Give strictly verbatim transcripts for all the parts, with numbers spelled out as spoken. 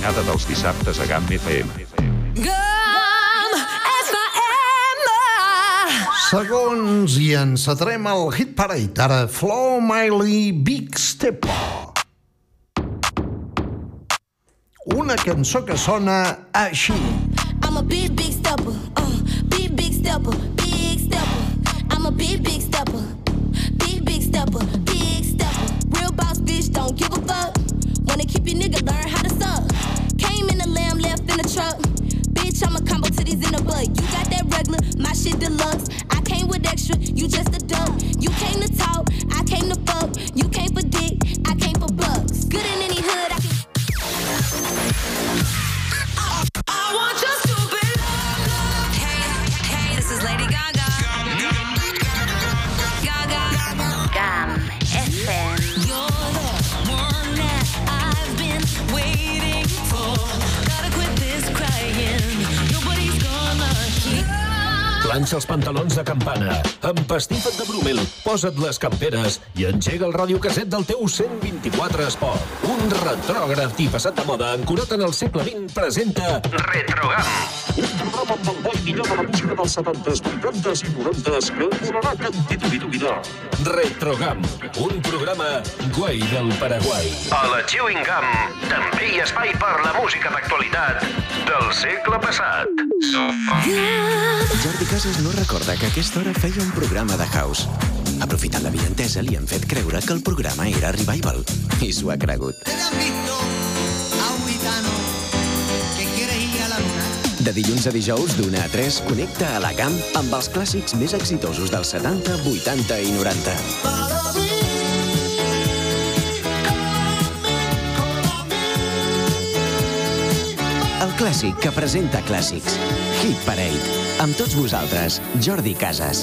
matinada dels dissabtes a GAM F M. GAM F M. Segons i encetarem el Hit Parade. Ara Flo Miley, Big Stepper. Una cançó que sona així. I'm a big, big stepper. Uh, big, big stepper. Big stepper. I'm a big, big stepper. Big, big stepper. Big stepper. Real boss bitch, don't give a fuck. Wanna keep your nigga, learn how to suck. Came in the lamb, left in the truck. Bitch, I'm a combo to these in the bud. You got that regular, my shit deluxe. I came with extra, you just a duck. You came to talk, I came to fuck. You came for dick, I came for bucks. Good in any hood, I can... I want your stupid love. Hey, hey, this is Lady Gaga. Gaga. GAM F M. You're the one that I've been waiting for. Gotta quit this crying. Nobody's gonna hear. Planxa els pantalons de campana, empastifa't de Brumel, posa't les camperes i engega el radiocasset del teu cent vint-i-quatre Esport. Un retrògraf i passat de moda ancorat en el segle vint presenta Retrogam. Un programa amb el bo i millor de la música dels setantes, vuitantes i norantes que et donarà cantitud i vida. Retrogam, un programa guai del Paraguai. A la Chewing Gum també hi ha espai per la música d'actualitat del segle passat. Jordi Casas no recorda que a aquesta hora feia un programa de house. Aprofitant la vientesa, li han fet creure que el programa era Revival. I s'ho ha cregut. De dilluns a dijous, d'una a tres, connecta a la GAM amb els clàssics més exitosos dels setanta, vuitanta i noranta. El clàssic que presenta clàssics. Hit Parade. Amb tots vosaltres, Jordi Casas.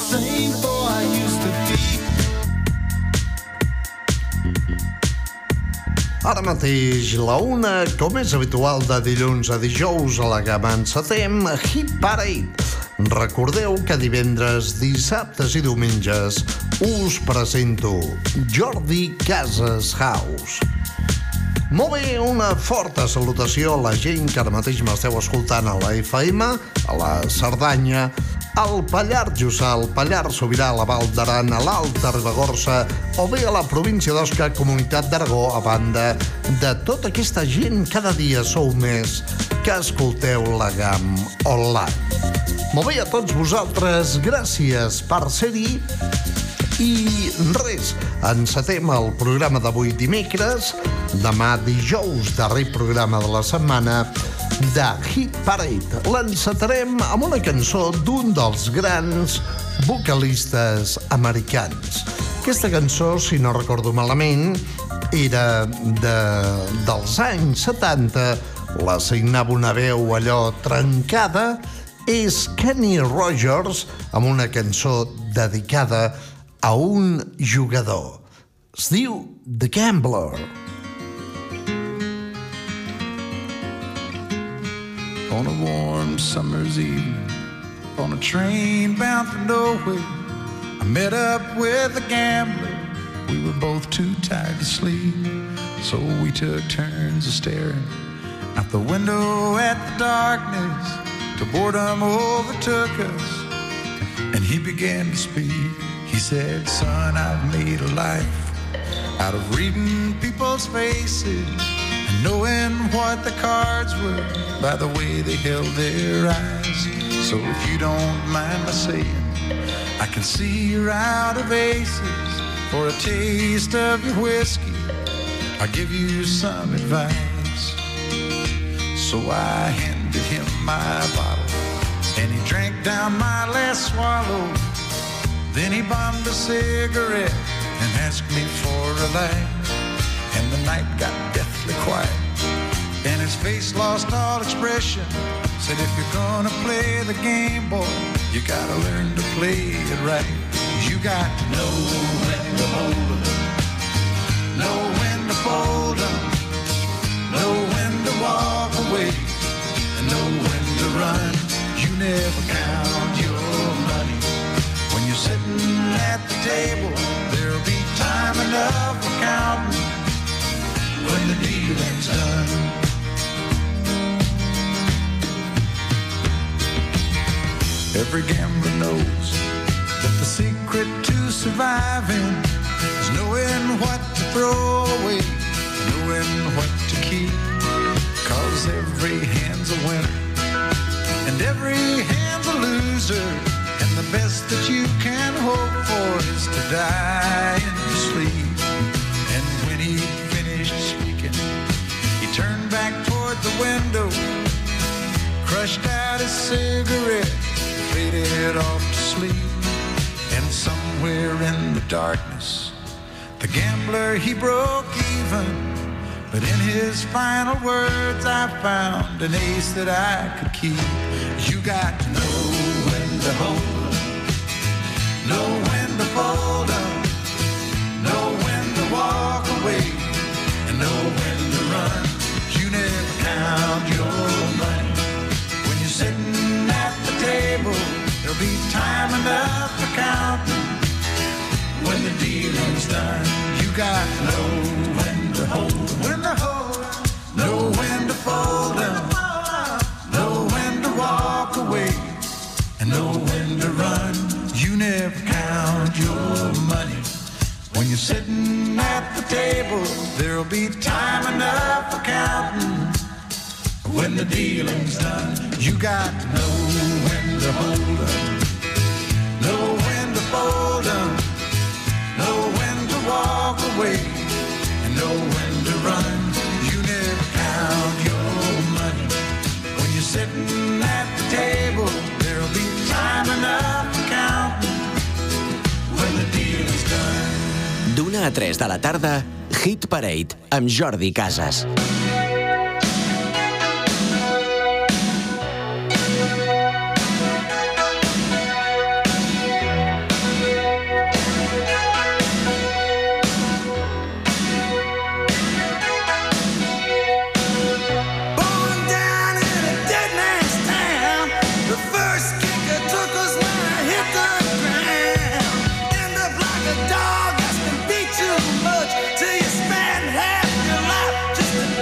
Ara mateix, la una, com és habitual de dilluns a dijous a la GAM encetem Hit Parade. Recordeu que divendres, dissabtes i diumenges us presento Jordi Casas House. Molt bé, una forta salutació a la gent que ara mateix m'esteu escoltant a la F M, a la Cerdanya, al Pallars Jussà, al Pallars Sobirà, a la Val d'Aran, a l'Alta Ribagorça o bé a la província d'Osca, Comunitat d'Aragó, a banda de tota aquesta gent cada dia sou més que escolteu la GAM online. Molt bé, a tots vosaltres, gràcies per ser-hi. I res, encetem el programa d'avui dimecres, demà dijous, darrer programa de la setmana de Hit Parade. L'encetarem amb una cançó d'un dels grans vocalistes americans. Aquesta cançó, si no recordo malament, era de, dels anys setanta, la signava una veu allò trencada, és Kenny Rogers amb una cançó dedicada a un jugador. Es diu The Gambler. On a warm summer's evening, on a train bound for nowhere, I met up with a gambler. We were both too tired to sleep, so we took turns of staring out the window at the darkness till boredom overtook us, and he began to speak. He said, son, I've made a life out of reading people's faces and knowing what the cards were by the way they held their eyes. So if you don't mind my saying, I can see you're out of aces. For a taste of your whiskey, I'll give you some advice. So I handed him my bottle, and he drank down my last swallow. Then he bombed a cigarette and asked me for a light. And the night got deathly quiet, and his face lost all expression. Said, if you're gonna play the game, boy, you gotta learn to play it right. You got to know when to hold 'em, know when to fold 'em, know when to walk away, and know when to run. You never count your money when you're sitting at the table. There'll be time enough for counting when the dealing's done. Every gambler knows that the secret to surviving is knowing what to throw away, knowing what to keep. Cause every hand's a winner and every hand's a loser, and the best that you can hope for is to die in your sleep. And when he finished speaking, he turned back toward the window, crushed out his cigarette, faded off to sleep. And somewhere in the darkness, the gambler, he broke even. But in his final words, I found an ace that I could keep. You got to know when to hold up, know when to fold up, know when to walk away, and know when to run. You never count your money. When you're sitting at the table, there'll be time enough for counting. When the dealing's done, you got to know when to hold them, when to hold them, know when to fold them, know when to walk away, and know when to run. You never count your money. When you're sitting at the table, there'll be time enough for counting. When the dealing's done, you got to know when to hold them, know when to fold them, know when to walk away, and know when to run. You never count your money. When you're sitting at the table, there'll be time enough for counting. When the deal is done. D'una a tres de la tarda, Hit Parade, amb Jordi Casas. Dog has been beat too much till you spend half your life just to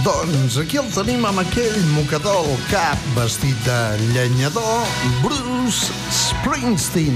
Doncs aquí el tenim amb aquell mocador al cap vestit de llenyador, Bruce Springsteen.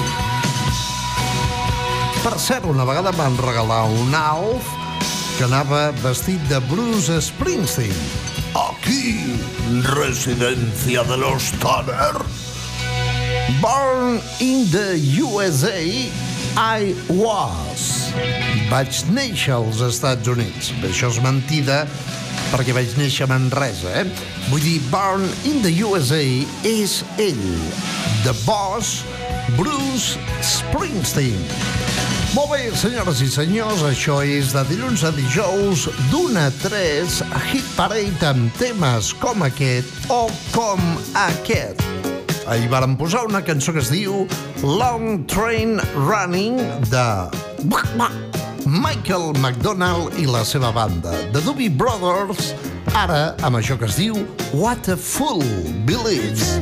Per cert, una vegada van regalar un Alf que anava vestit de Bruce Springsteen. Aquí, residencia de los Tanner. Born in the U S A, I was. Vaig néixer als Estats Units. Bé, això és mentida, perquè vaig néixer a Manresa, eh? Vull dir, Born in the U S A és ell, The Boss, Bruce Springsteen. Molt bé, senyores i senyors, això és de dilluns a dijous, d'una a tres, Hit Parade amb temes com aquest o com aquest. Ahir vàrem posar una cançó que es diu Long Train Running de Michael McDonald i la seva banda, The Doobie Brothers, ara amb això que es diu What a Fool Believes.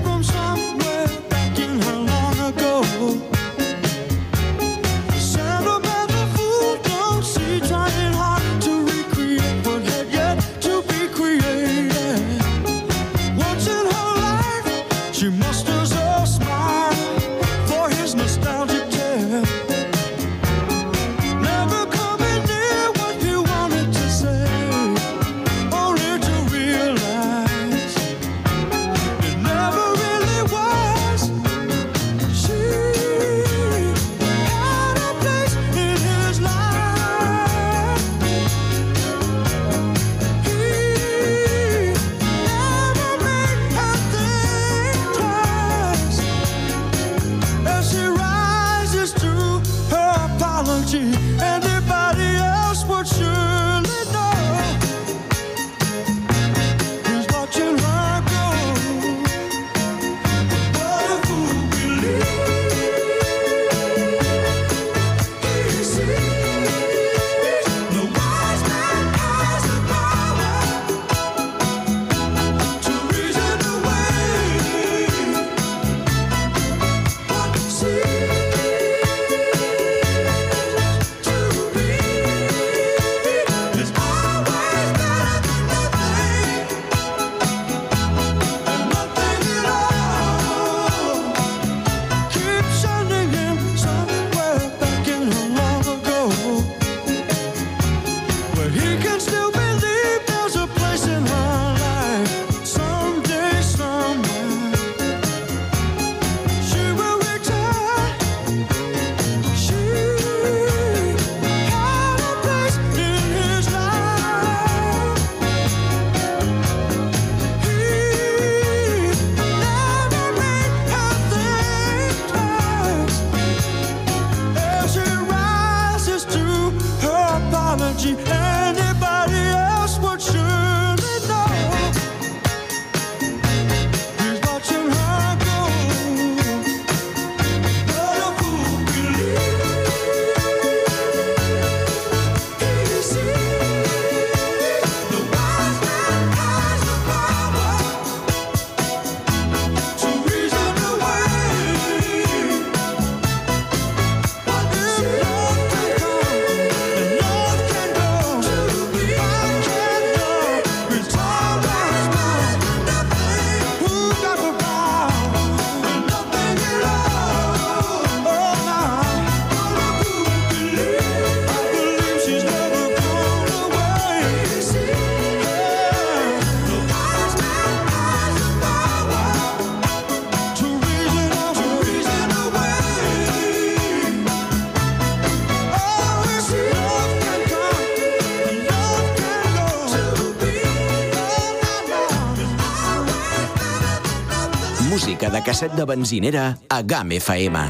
Música de casset de benzinera a G A M F M.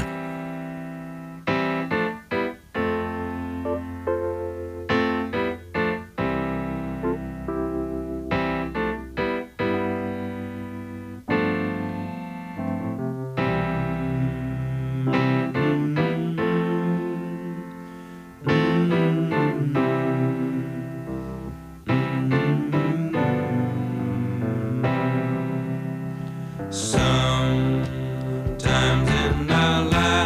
Sometimes in our lives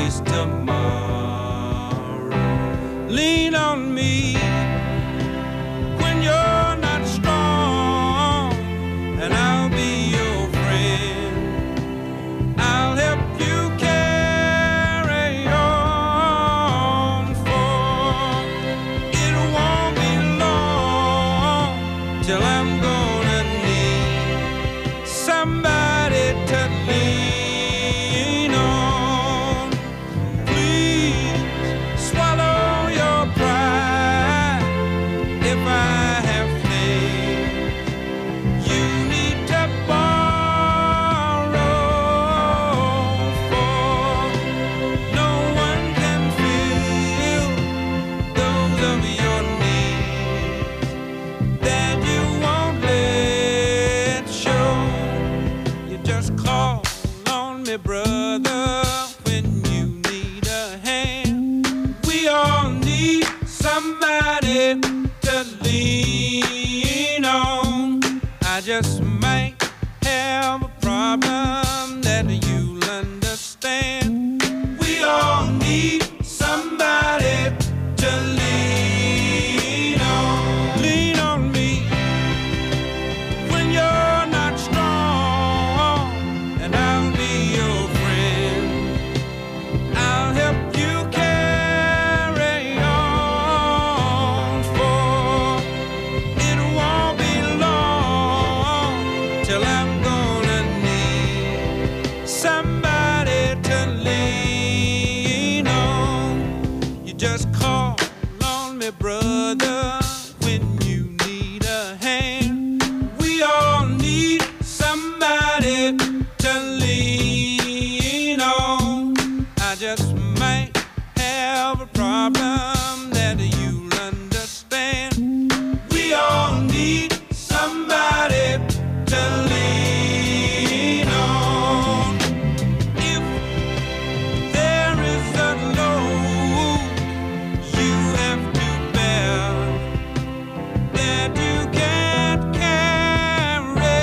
this tomorrow. Lean on me when you're not strong, and I'll be your friend. I'll help you carry on, for it won't be long till I'm gonna need somebody to lean on. Please swallow your pride if I have failed. You need to borrow, for no one can fill those of your needs that you won't let show. You just call on me, brother, when you need a hand. We all need somebody to lean on. I just might have a problem that you'll understand. We all need somebody to lean on. Lean on me when you're not strong, and I'll be your friend. I'll help you carry on, for it won't be long till I'm gonna need somebody to lean on. You just call on me, brother, when you need a hand. We all need somebody to lean on. I just might have a problem that you'll understand. We all need somebody to lean on. If there is a load you have to bear that you can't carry,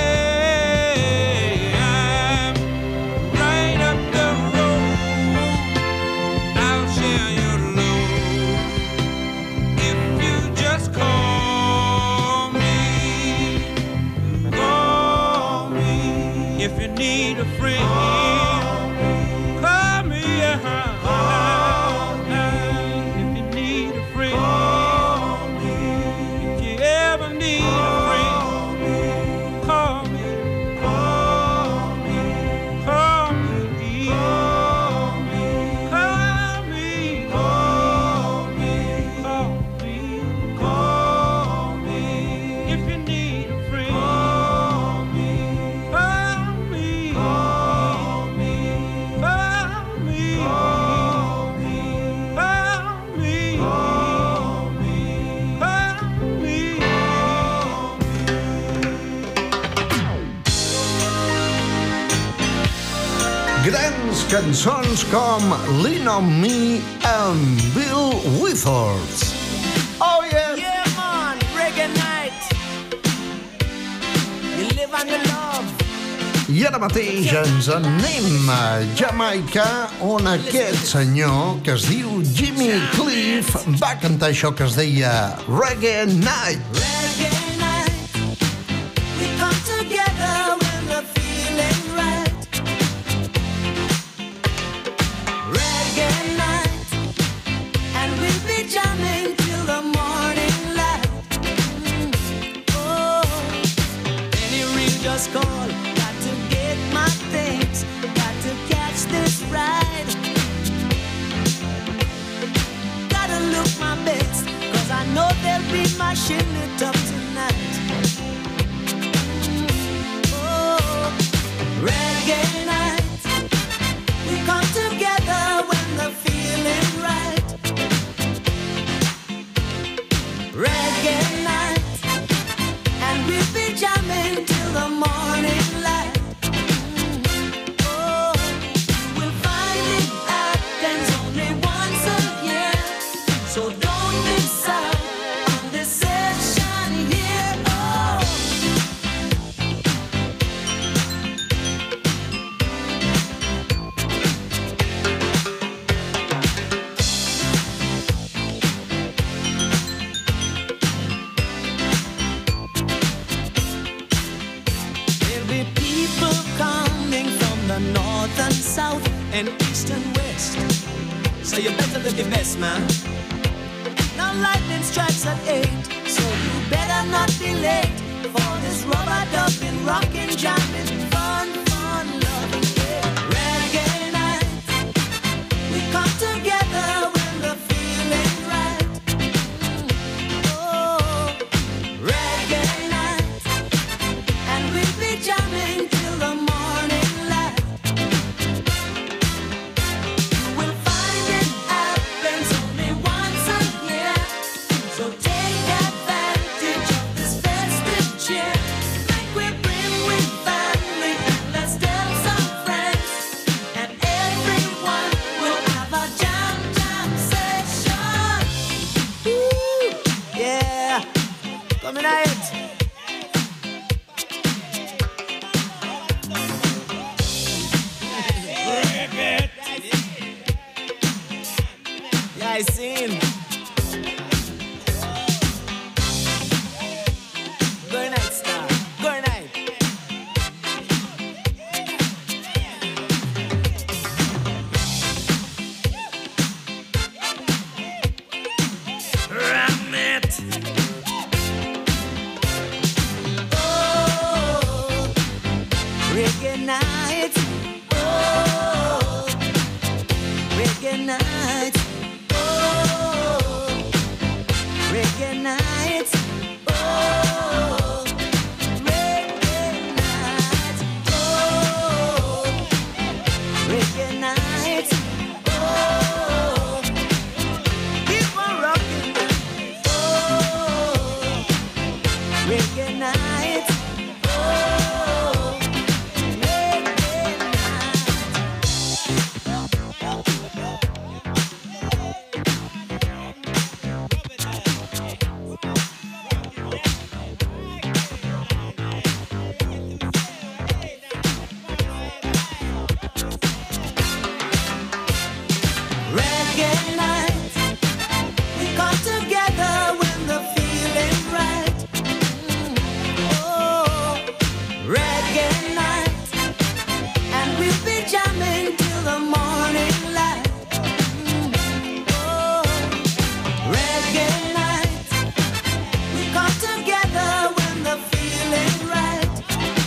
I'm right up the road. I'll share your load if you just call me. Call me if you need a friend. Call me, uh-huh. If you need a friend. If you ever need a friend, call me. Call me. Call me. Call me. Call me. Call me. Call me. Call me. If you need a friend, call me. Call me. Call me. Call me. Call me. Call me. Call me. Grans cançons com Lean on Me and Bill Withers. Oh yeah! Yeah, man, reggae night. You live on the love. I ara mateix ens anem a Jamaica, on aquest senyor, que es diu Jimmy Cliff, va cantar això que es deia Reggae Night. Reggae night. We come together when we're feeling right. Reggae night. And we'll be jamming till the morning light. Mm. Oh, any ring just call. Got to get my things. Got to catch this ride. Gotta look my best, 'cause I know they'll be mashing it up tonight. Mm. Oh, reggae night. We come together when the feeling right. Reggae night. And we'll be jamming till the morning light. Mm. Oh, you will find it happens only once a year. So don't miss out on this session rest. So you better look your best, man. Now lightning strikes at eight, so you better not be late for this rubber dubbing, rockin', jamming, fun, fun, loving, yeah. Reggae night, we come together when the feeling's right. Oh, reggae night, and we'll be jamming till the morning light. You will find it happens only once a year, so take advantage of this festive cheer. Make we bring with family and let's tell some friends, and everyone will have a jam jam session. Ooh, yeah, coming out. Yeah, I seen. Good night, star. Good night. Ram it. Oh, reggae night. Oh, reggae night. Oh, reggae night. Oh, reggae night. Oh, reggae night. Oh, keep on rocking. Oh, reggae night. Oh, reggae reggae night, we come together when the feeling's right. Oh, reggae night, and we'll be jamming till the morning light. Oh, reggae night, we come together when the feeling's right.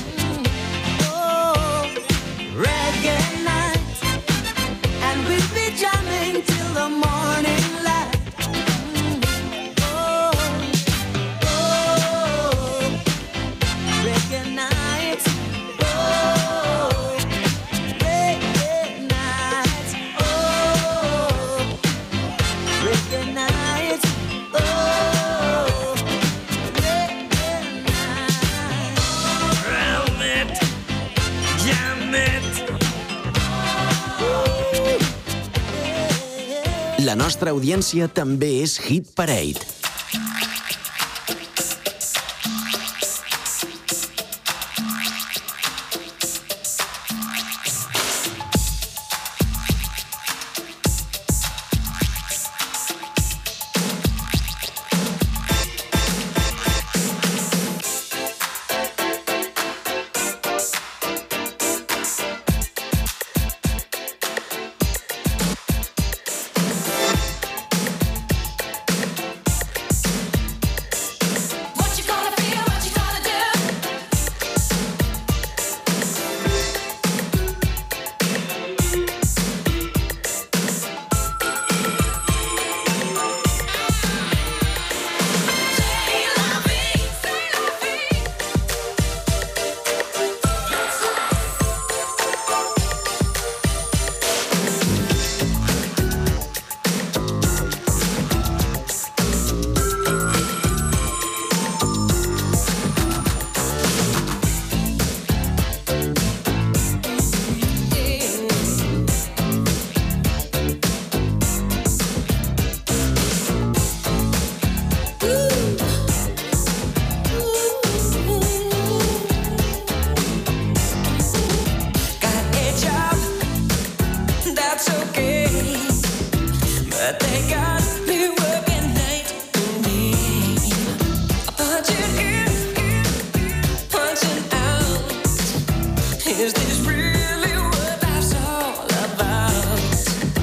Oh, reggae night, and we'll be jamming till the morning light. Oh, oh, reggae night. Oh, reggae night. Oh, reggae night. Oh, reggae night. Ram it, jam it. La nostra audiència també és Hit Parade. Is this really what that's all about?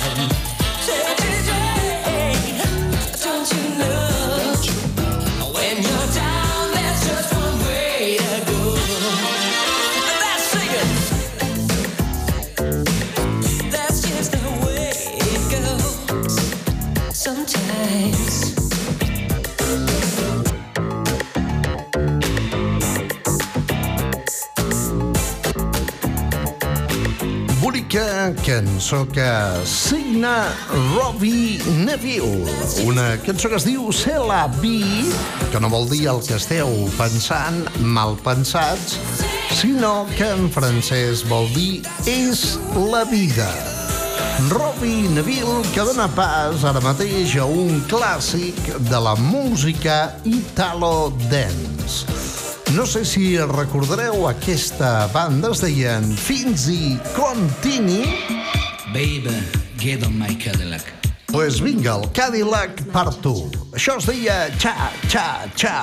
Say, D J, don't you know when you're down, there's just one way to go. That's singing. That's just the way it goes. Sometimes. Bonica cançó que signa Robbie Neville, una cançó que es diu C'est la vie, que no vol dir el que esteu pensant, mal pensats, sinó que en francès vol dir és la vida. Robbie Neville, que dona pas ara mateix a un clàssic de la música italo-dance. No sé si recordareu aquesta banda, es deien Finzi Contini. Baby, get on my Cadillac. Pues vinga, el Cadillac per tu. Això es deia Cha Cha Cha.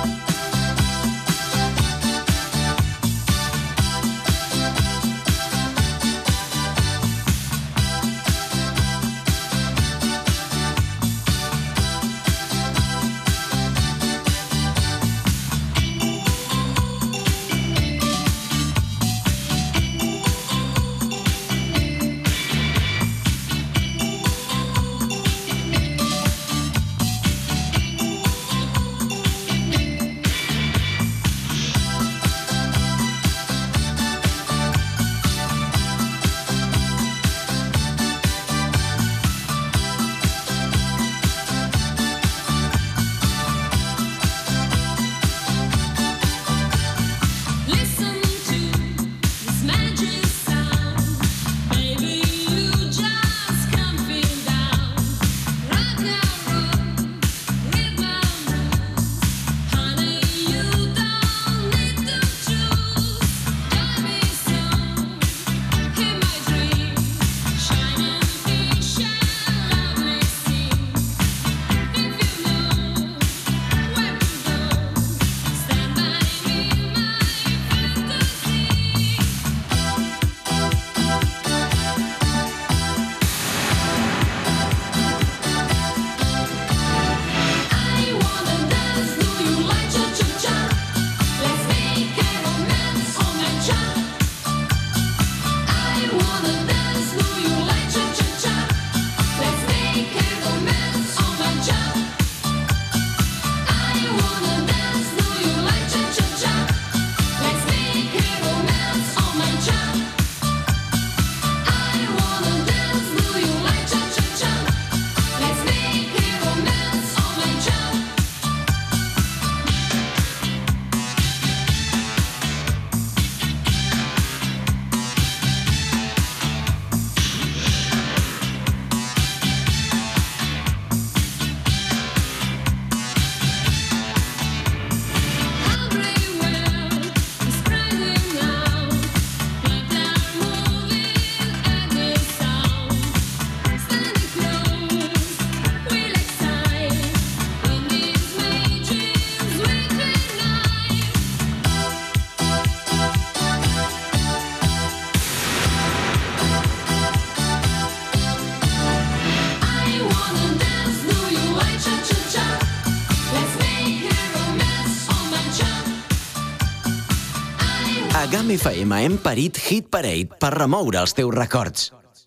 A GAM F M hem parit Hit Parade per remoure els teus records.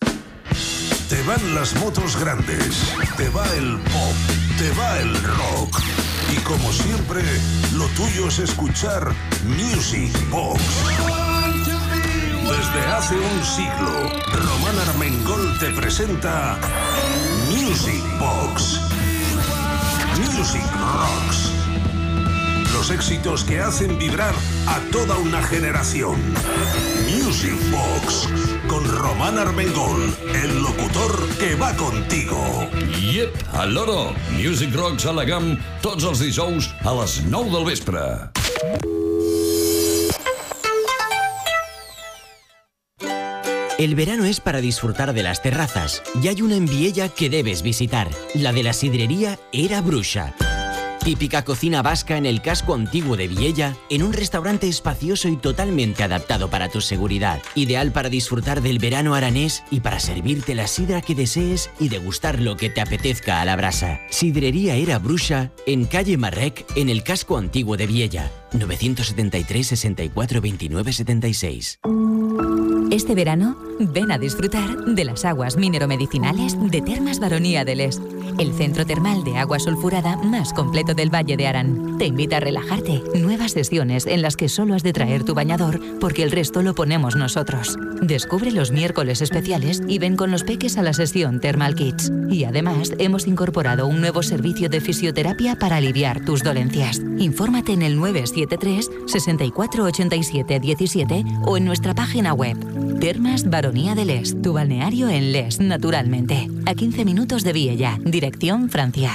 Te van las motos grandes, te va el pop, te va el rock. Y como siempre, lo tuyo es escuchar Music Box. Desde hace un siglo, Román Armengol te presenta Music Box. Music Rocks. Los éxitos que hacen vibrar a toda una generación. Music Box, con Román Armengol, el locutor que va contigo. Yep, al loro. Music Rocks a la GAM, tots els dijous a les nou del vespre. El verano es para disfrutar de las terrazas y hay una en Viella que debes visitar, la de la sidrería Era Bruxa. Típica cocina vasca en el casco antiguo de Viella, en un restaurante espacioso y totalmente adaptado para tu seguridad. Ideal para disfrutar del verano aranés y para servirte la sidra que desees y degustar lo que te apetezca a la brasa. Sidrería Era Bruxa, en calle Marrec, en el casco antiguo de Viella. novecientos setenta y tres, sesenta y cuatro, veintinueve, setenta y seis. Este verano, ven a disfrutar de las aguas mineromedicinales de Termas Baronía de Les, el centro termal de agua sulfurada más completo del Valle de Arán. Te invita a relajarte. Nuevas sesiones en las que solo has de traer tu bañador porque el resto lo ponemos nosotros. Descubre los miércoles especiales y ven con los peques a la sesión Thermal Kids. Y además, hemos incorporado un nuevo servicio de fisioterapia para aliviar tus dolencias. Infórmate en el nueve siete tres, sesenta y cuatro, ochenta y siete, diecisiete o en nuestra página web. Termas Baronía de Les, tu balneario en Les, naturalmente. A quince minutos de Viella, dirección Francia.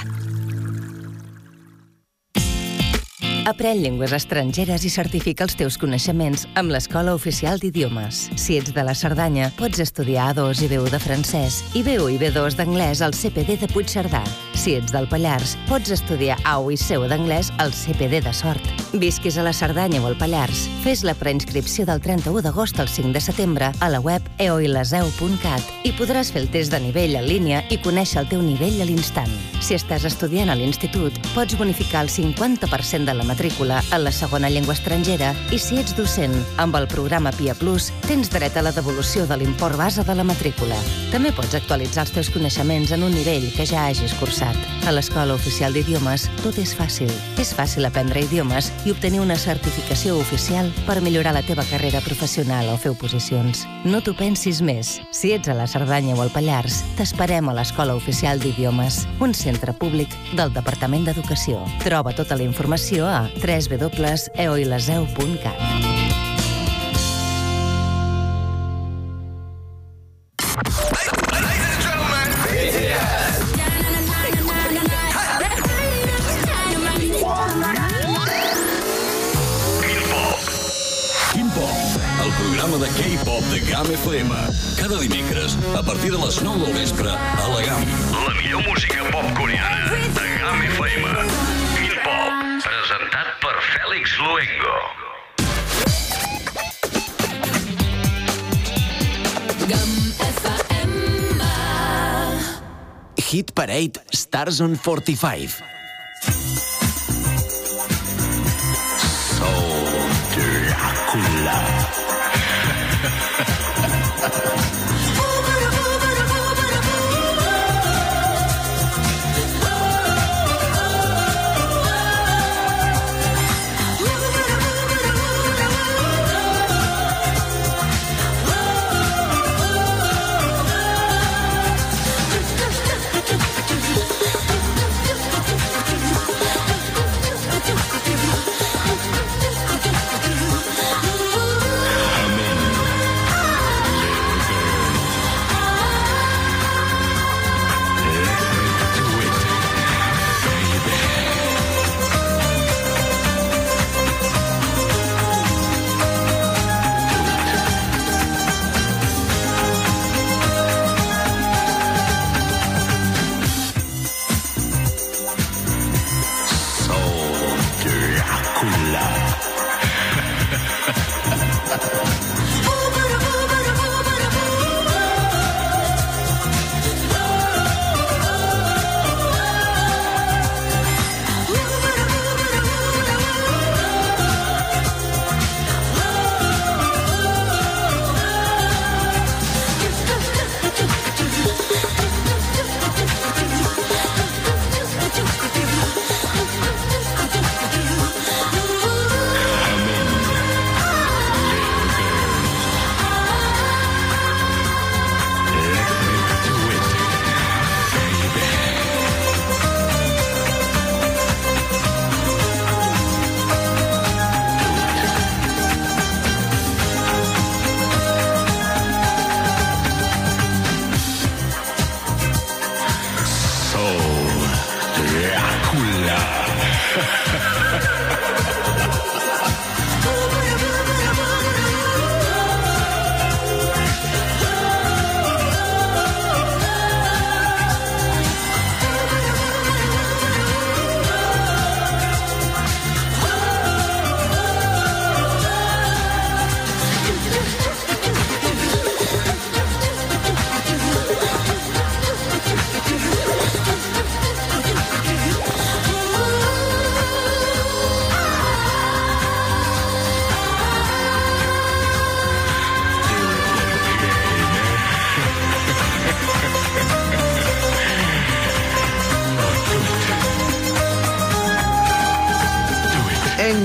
Aprèn llengües estrangeres i certifica els teus coneixements amb l'Escola Oficial d'Idiomes. Si ets de la Cerdanya, pots estudiar A dos i B u de francès i B u i B dos d'anglès al C P D de Puigcerdà. Si ets del Pallars, pots estudiar A u i C u d'anglès al C P D de Sort. Visquis a la Cerdanya o al Pallars, fes la preinscripció del trenta-u d'agost al cinc de setembre a la web eoileseu punt cat i podràs fer el test de nivell en línia i conèixer el teu nivell a l'instant. Si estàs estudiant a l'institut, pots bonificar el cinquanta per cent de la matrícula en la segona llengua estrangera i si ets docent, amb el programa P I A Plus, tens dret a la devolució de l'import base de la matrícula. També pots actualitzar els teus coneixements en un nivell que ja hagis cursat. A l'Escola Oficial d'Idiomes tot és fàcil. És fàcil aprendre idiomes i obtenir una certificació oficial per millorar la teva carrera professional o fer oposicions. No t'ho pensis més. Si ets a la Cerdanya o al Pallars, t'esperem a l'Escola Oficial d'Idiomes, un centre públic del Departament d'Educació. Troba tota la informació a w w w punt eoileseu punt cat. De K-pop de GAM F M. Cada dimecres, a partir de les nou del vespre, a la GAM. La millor música pop coreana de GAM F M. K-pop, presentat per Félix Luengo. GAM F M. Hit Parade Stars on forty-five. Soul Dracula.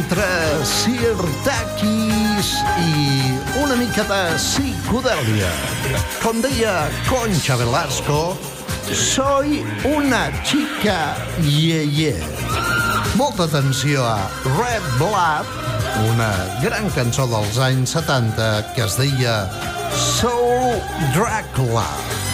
entre Sirtakis i una mica de psicodèlia. Com deia Concha Velasco, soy una chica ye-ye. Molta atenció a Red Blood, una gran cançó dels anys setanta que es deia Soul Dracula.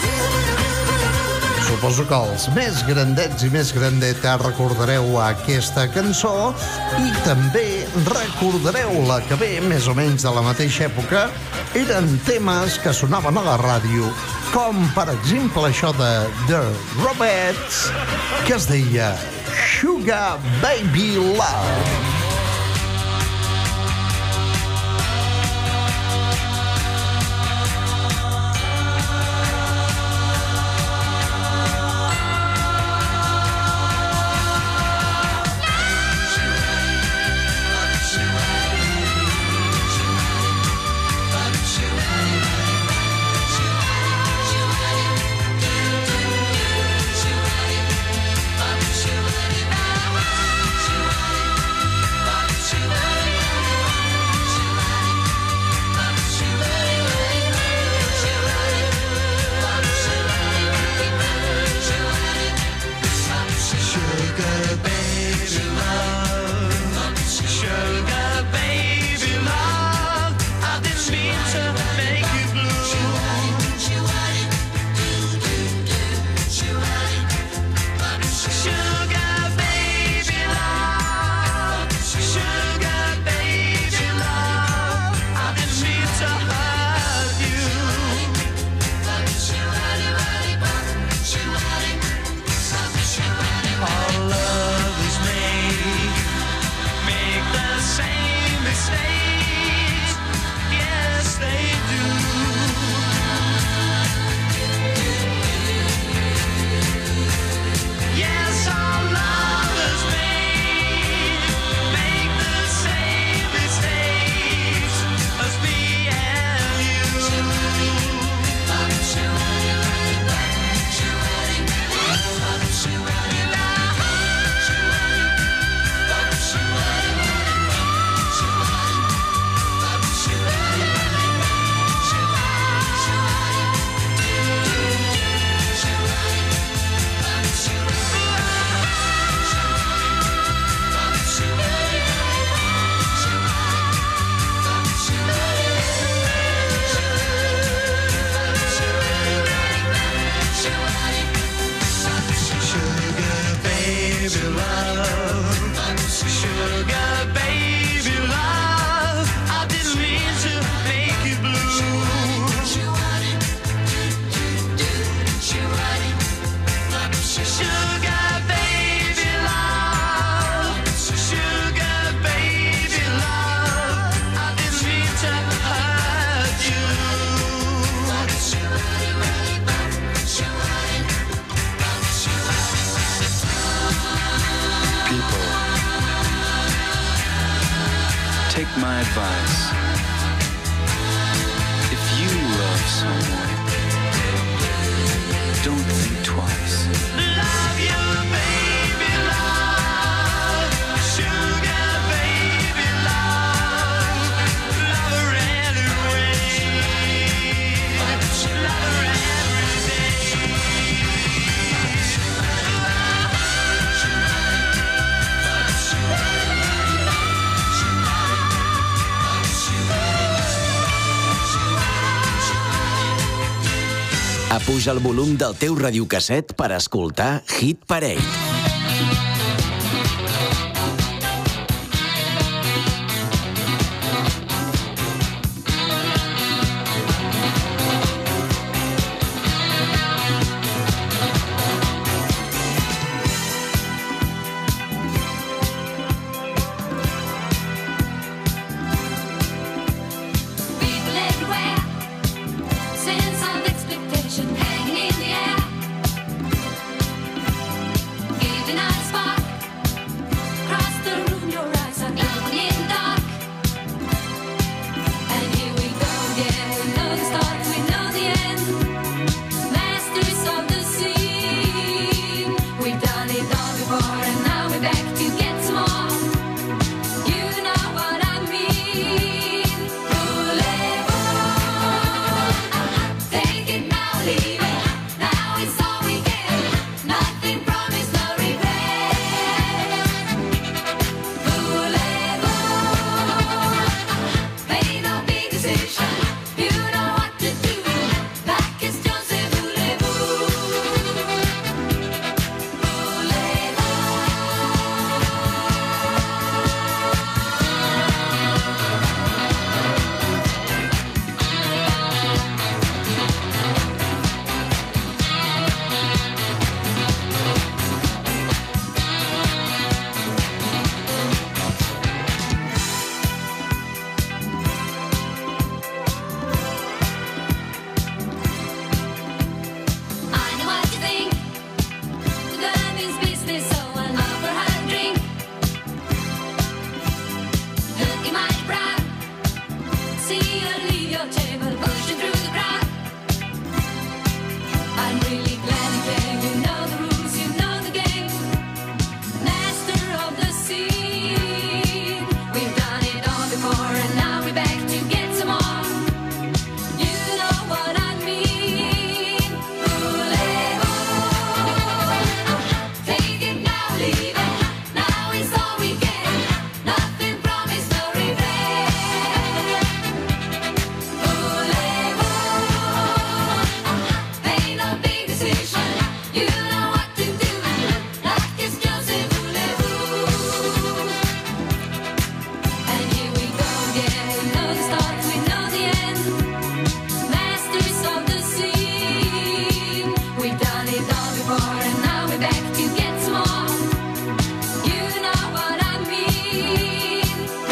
Suposo que els més grandets i més grandetes recordareu aquesta cançó i també recordareu la que ve, més o menys de la mateixa època. Eren temes que sonaven a la ràdio, com per exemple això de The Robettes, que es deia Sugar Baby Love. My advice, if you love someone, don't think twice. Love you, baby, love, sugar, baby, love, love her anyway, love her every day. Apuja el volum del teu radiocasset per escoltar Hit Parade. Hanging in the air, giving more, and now we're back to get some more. You know what I mean.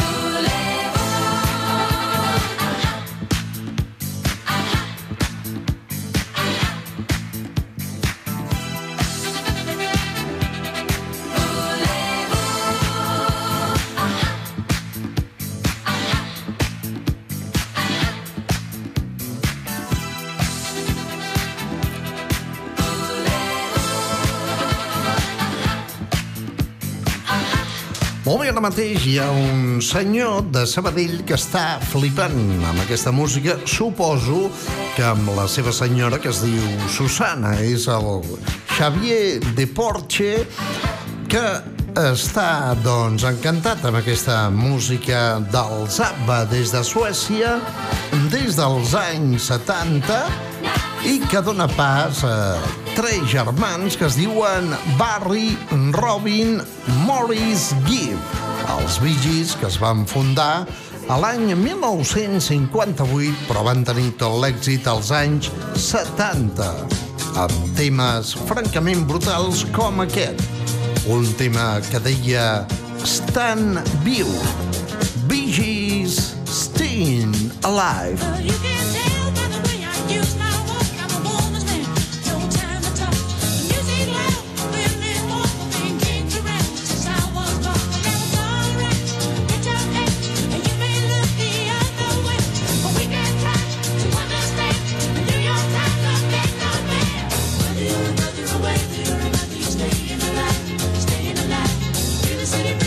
Molt bé, ara mateix hi ha un senyor de Sabadell que està flipant amb aquesta música. Suposo que amb la seva senyora, que es diu Susana, és el Xavier de Porche, que està, doncs, encantat amb aquesta música dels ABBA des de Suècia, des dels anys setanta, i que dona pas a tres germans que es diuen Barry, Robin, Morris Gibb, els Bee Gees, que es van fundar a l'any mil nou-cents cinquanta-vuit, però van tenir tot l'èxit als anys setanta, amb temes francament brutals com aquest. Un tema que deia Stan Viu, Bee Gees, Staying Alive.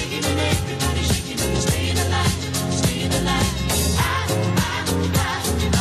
Staying alive, staying alive. I, I, I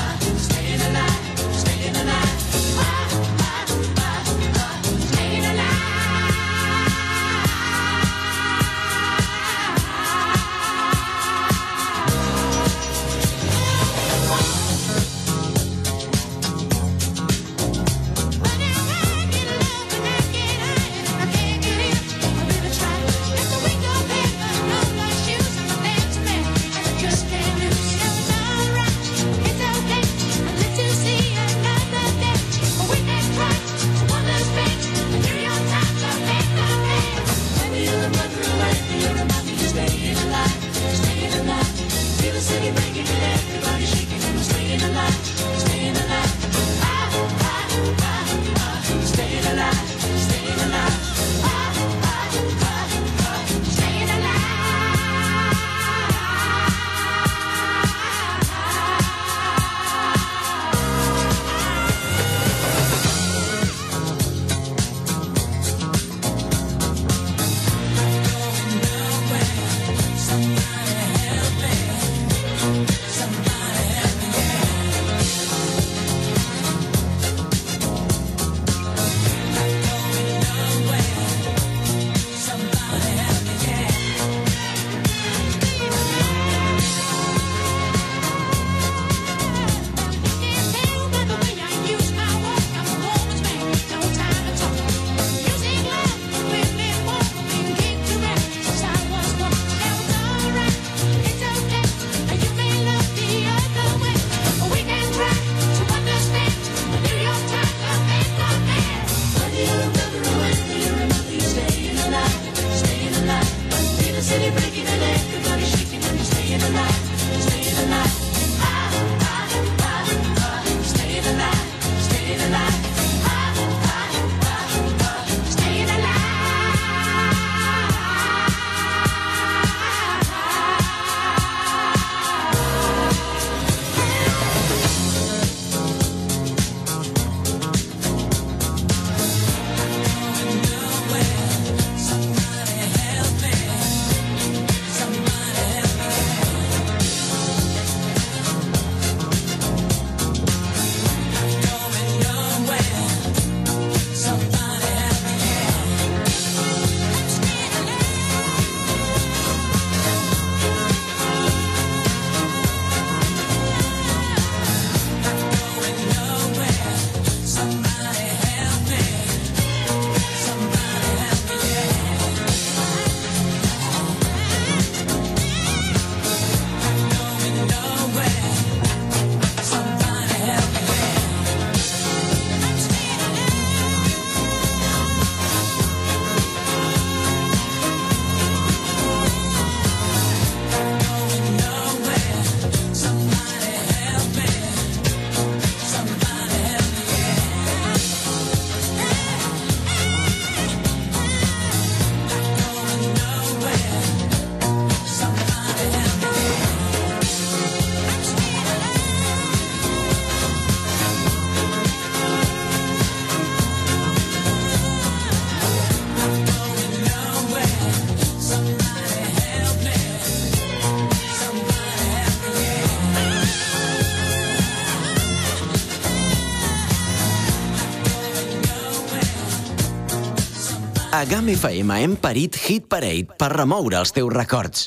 A G A M F M hem parit Hit Parade per remoure els teus records.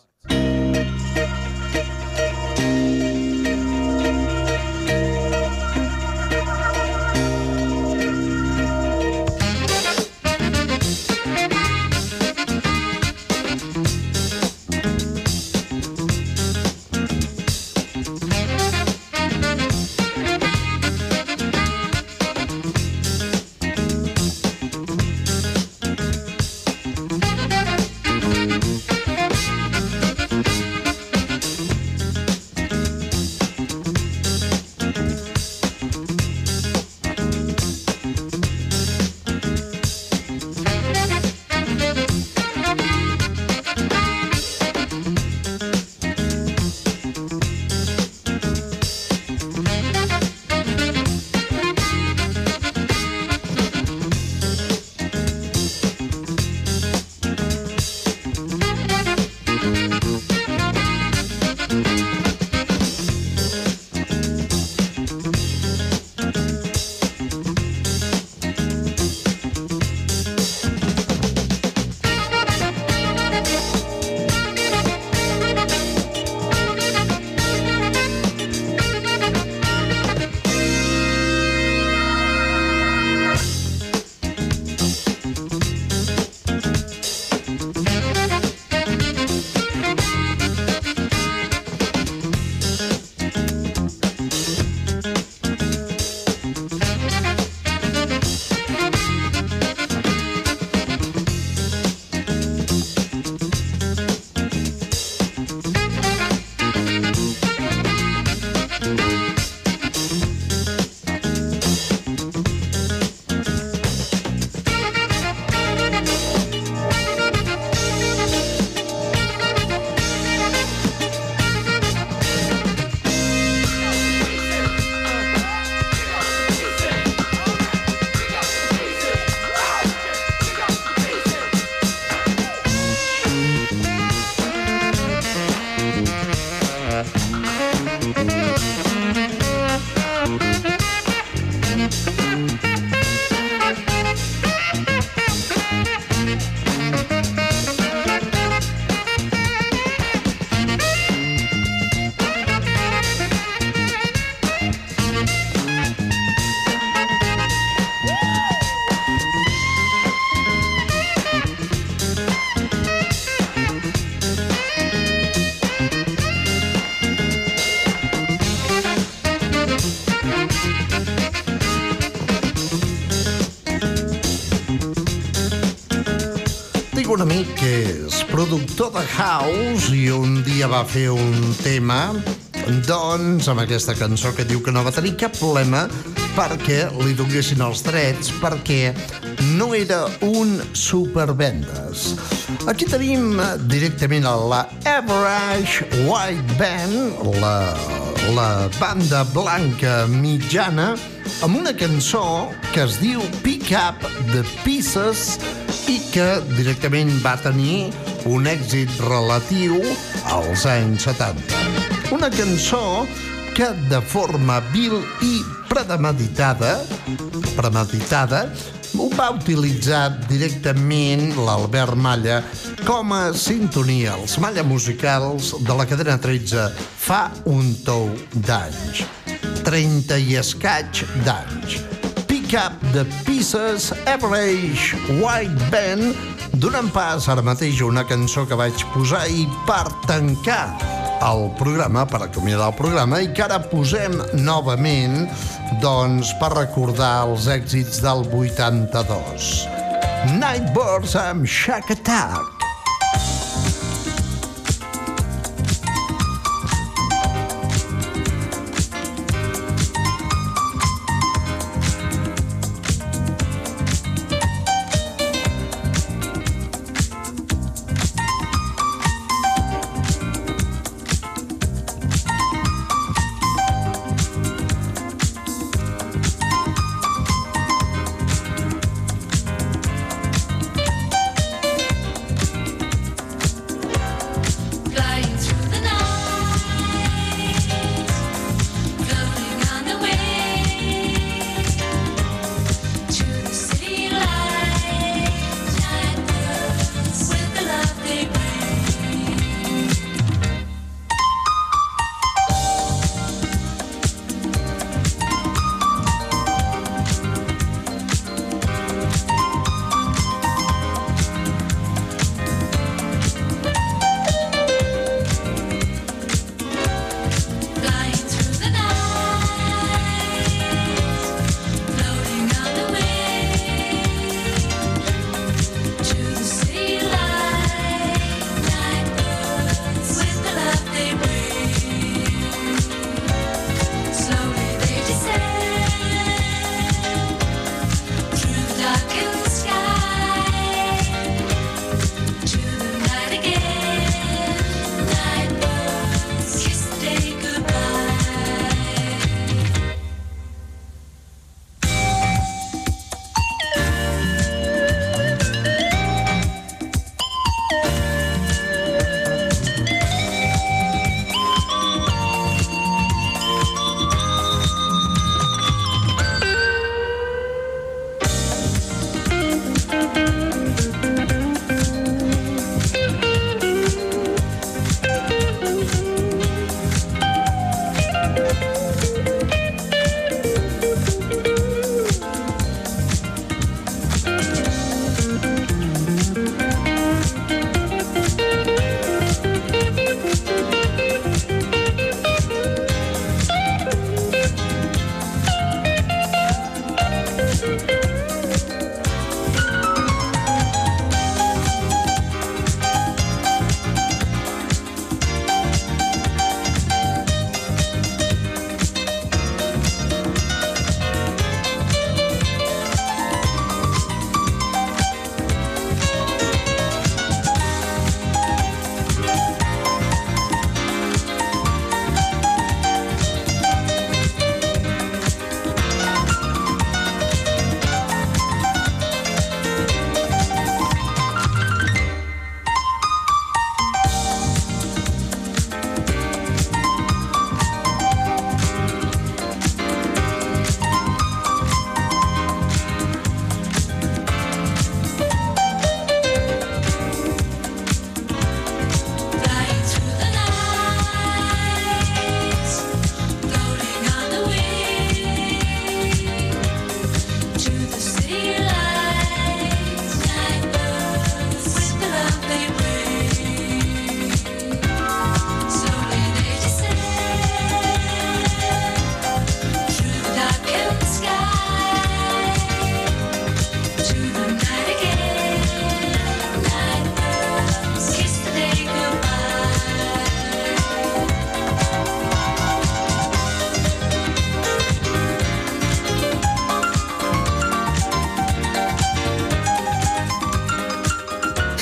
Tinc un amic que és productor de house i un dia va fer un tema, doncs, amb aquesta cançó que diu que no va tenir cap problema perquè li donguessin els drets, perquè no era un supervendes. Aquí tenim directament a la Average White Band, la, la banda blanca mitjana, amb una cançó que es diu Pick Up the Pieces i que directament va tenir un èxit relatiu als anys setanta. Una cançó que de forma vil i premeditada, premeditada, ho va utilitzar directament l'Albert Malla com a sintonia als Malla Musicals de la cadena tretze fa un tou d'anys. trenta i escaig d'anys. Pick Up the Pieces, Average White Band, donant pas ara mateix una cançó que vaig posar i per tancar el programa, per acomiadar el programa, i que ara posem novament, doncs, per recordar els èxits del vuitanta-dos. Nightbirds amb Shack Attack.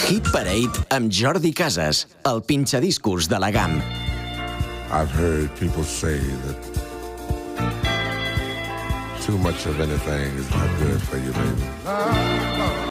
Hit Parade amb Jordi Casas, el pinxadiscos de la GAM. I've heard people say that too much of anything is not good for you, baby.